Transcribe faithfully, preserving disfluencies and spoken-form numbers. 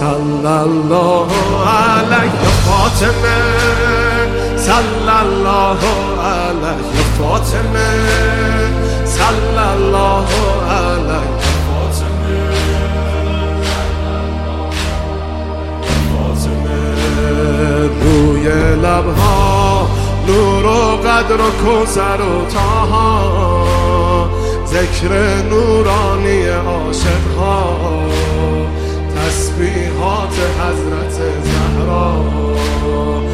صلی الله علیه فاطمه، صلی الله علیه فاطمه، صلی الله علیه فاطمه. فاطمه روی لبها نور و قدر و کوثر و طاها، ذکر نورانی عاشقها، تسبیحات حضرت زهرا.